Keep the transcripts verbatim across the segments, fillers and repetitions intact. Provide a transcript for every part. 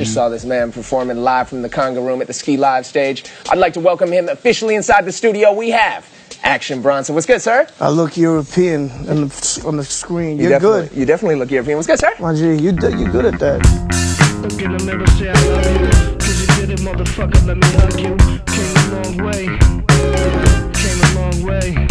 Just saw this man performing live from the Conga Room at the Ski Live stage. I'd like to welcome him officially inside the studio. We have Action Bronson. What's good, sir? I look European on the, on the screen. You're you good. You definitely look European. What's good, sir? My G, you you good at that. Look in the mirror, say I love you. Cause you did it, motherfucker, let me hug you. Came a long way. Came a long way.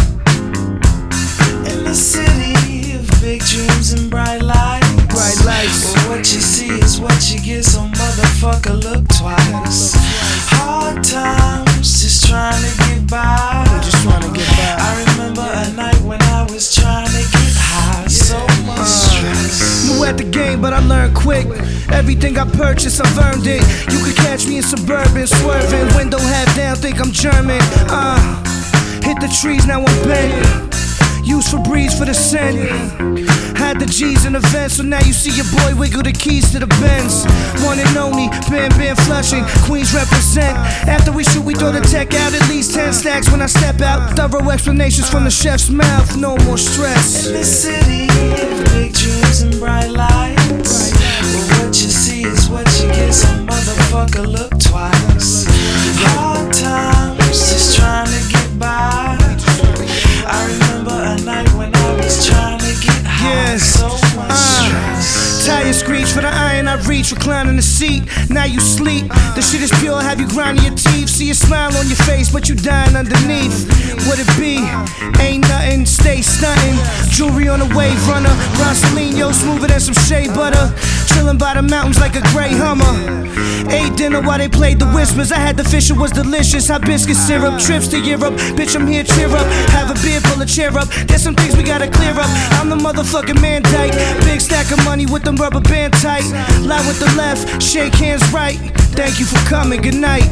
In the city of big dreams and bright lights. Bright lights. Well, what you see is what you get, so motherfucker, look twice. Hard times, just trying to get by. Just trying to get by. I remember a night when I was trying to get high. So much stress. New at the game, but I learned quick. Everything I purchased, I've earned it. You could catch me in Suburban, swerving. Window half down, think I'm German. Uh, hit the trees, now I'm bent. Use Febreze for the scent. Had the G's in the vent, so now you see your boy wiggle the keys to the Benz. One and only, Bam Bam Flushing, Queens represent. After we shoot, we throw the tech out, at least ten stacks when I step out. Thorough explanations from the chef's mouth, no more stress. In the city of big dreams and bright lights. Well, what you see is what you get, so motherfucker, look twice. Hard times, just trying to get by. I remember a night when I was trying to get high. Yes. So much uh, stress. Tire screech for the iron I reach, reclining the seat. Now you sleep. The shit is pure, have you grinding your teeth. See a smile on your face, but you dying underneath. What it be? Ain't nothing, stay stunting. Jewelry on a wave runner. Rosalino smoother than some shea butter. Chilling by the mountains like a gray Hummer. Ate dinner while they played the whispers. I had the fish, it was delicious. Hibiscus syrup, trips to Europe. Bitch, I'm here, cheer up. Have a beer, pull a chair up. There's some things we gotta clear up. I'm the motherfucking man dyke. Big stack of money with them rubber band tight. Lie with the left, shake hands right. Thank you for coming, good night.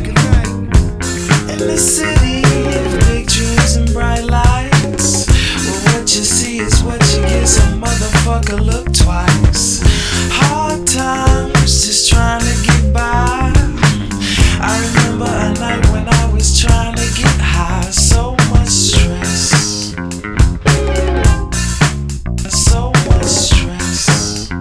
In the city of big dreams and bright lights. Well, what you see is what you get, so motherfucker, look twice. Hard times, just trying to get by. I remember a night when I was trying to get high. So much stress. So much stress.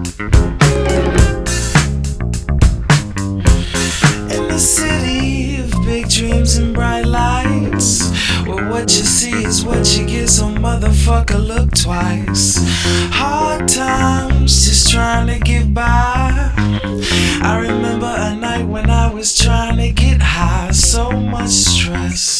In the city of big dreams and bright lights. Well, what you see is what you get, so motherfucker, look twice. Hard times, just trying to get by. I remember a night when I was trying to get high. So much stress.